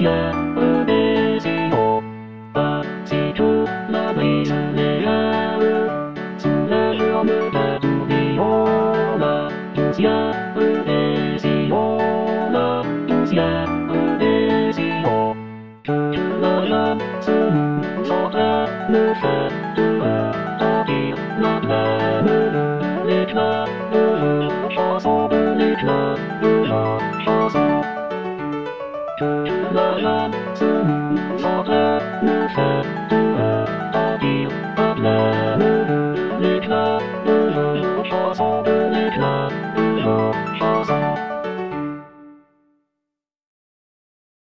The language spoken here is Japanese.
やうですよ。あちとなみずれやう。つれるおむだとみような。つやうですよな。つやうですよ。つらやつんそたぬさとうたきななむるれきなぬるしゃそぶれきなぬらしゃそ。つらやつんそたぬさと